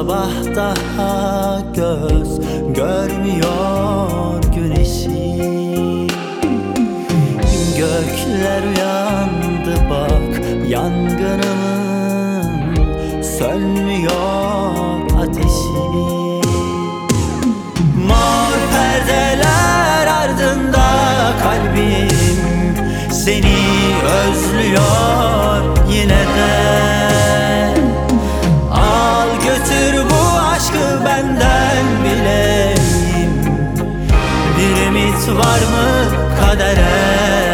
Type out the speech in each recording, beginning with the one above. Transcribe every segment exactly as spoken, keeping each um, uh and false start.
sabah daha göz görmüyor güneşi. Gökler uyandı bak, yangınımın sönmüyor ateşi. Mor perdeler ardında kalbim seni özlüyor yine de. Al götür bu aşkı benden bileyim, bir ümit var mı kadere?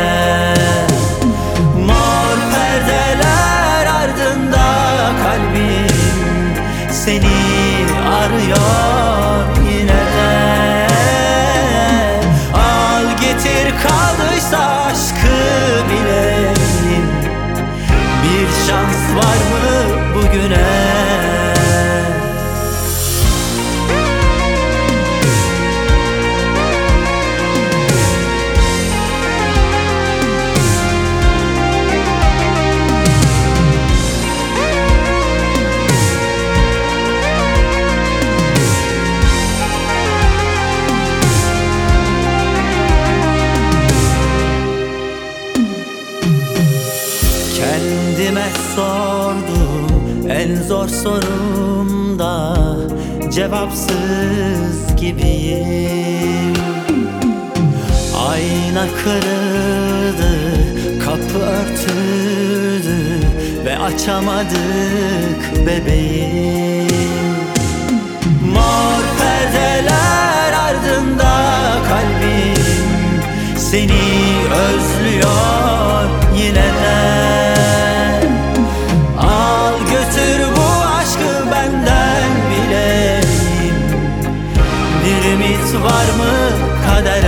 Mor perdeler ardında kalbim seni arıyor yine de. Al getir kaldıysa aşkı bileyim, bir şans var mı bugüne? Kendime sordum en zor sorumda, cevapsız gibiyim. Ayna kırıldı, kapı örtüldü ve açamadık bebeğim. Mor perdeler ardında kalbim seni özlüyor yine de. Al götür bu aşkı benden bileyim, bir ümit var mı kadere?